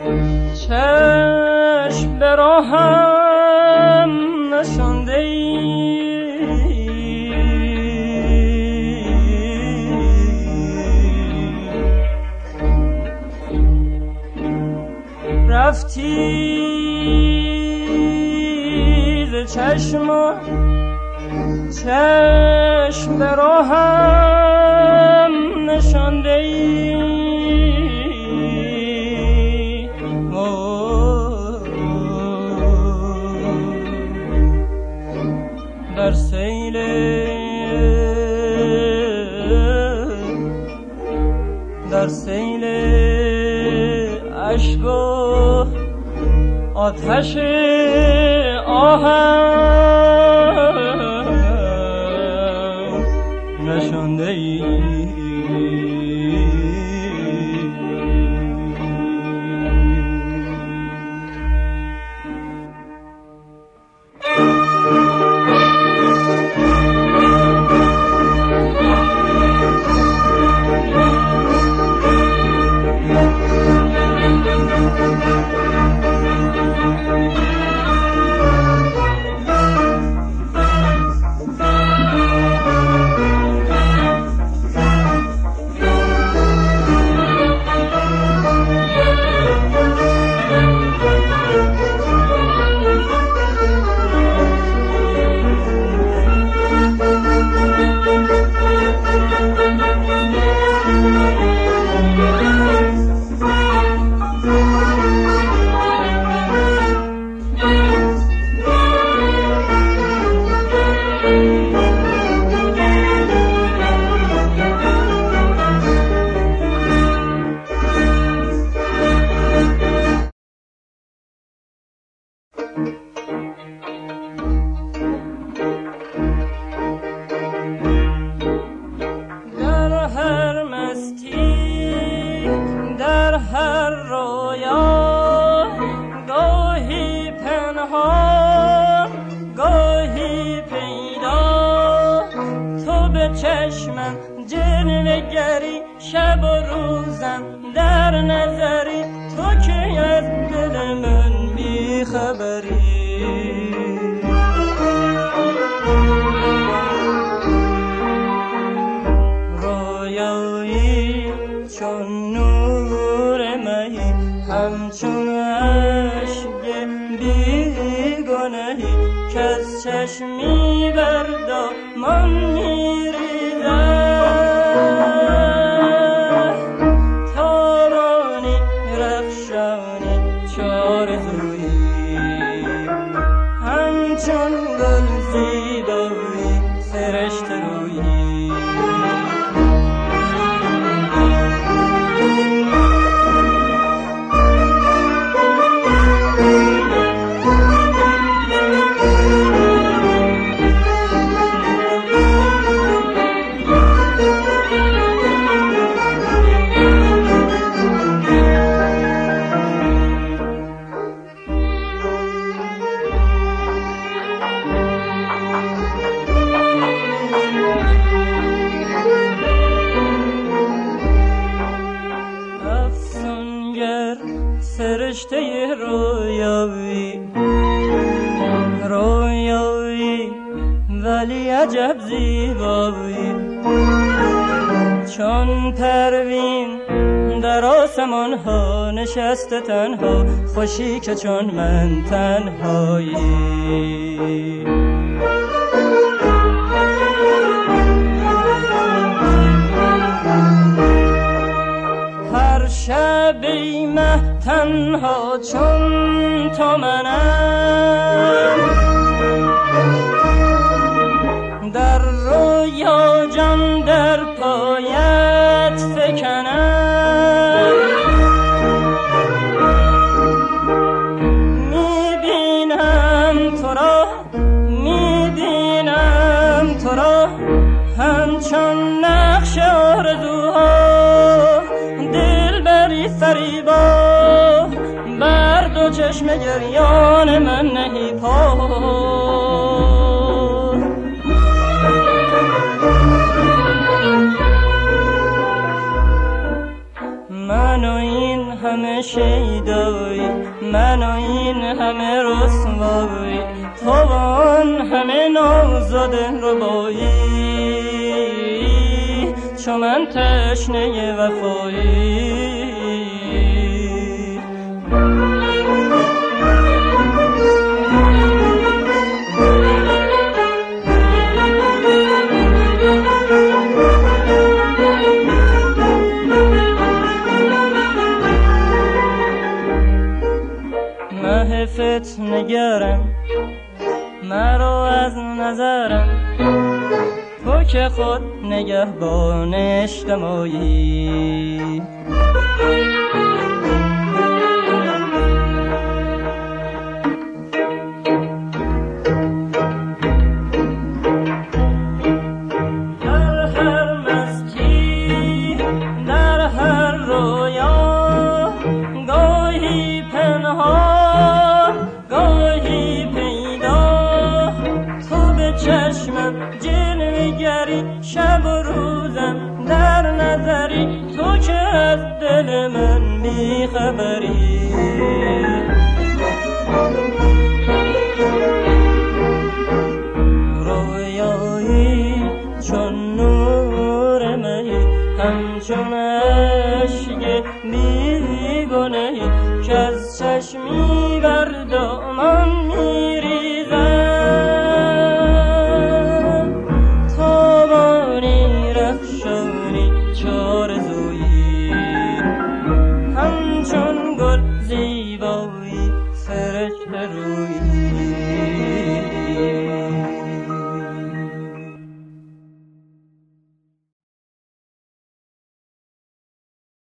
چشم به راهم نشانده ای، رفتی ز چشم چشم به راهم نشانده ای، در سیل عشق و آتش آهم نشانده ای. چشمم جلوه‌گری شب و روزم در نظری تو که از دل من بیخبری رویایی چون نور مهی همچون عشق بیگناهی که از چشمی بر دامان میریزد تابانی رخشانی چارزویی همچون گل زیبایی سرشت رویی فرشته رویایی رویایی ولی عجب زیبایی چون پروین در آسمان ها نشسته تنها خوشی که چون من تنهایی هر شبی مه تنها چون تو منم در رویا جان در پایت فکنم میبینم تو را همچون نقش آرزوها دلبری فریبا بر دو چشم گریان من نهی پا من و این همه شیدایی، من و این همه رسوایی، تو آن همه نازد ربایی، چو من تشنه وفایی. محفت نگرم مرا از نظرم، تو که خود نگهبان اجتماعی. در هر مستی در هر رویا، گاهی پنهان گاهی پیدا، تو به چشمم جلوه‌گری، شب و روزم در نظری، تو که از دل من بیخبری. رویایی چون نور مهی، همچون اشک بیگنهی، که از چشمی بر دامن می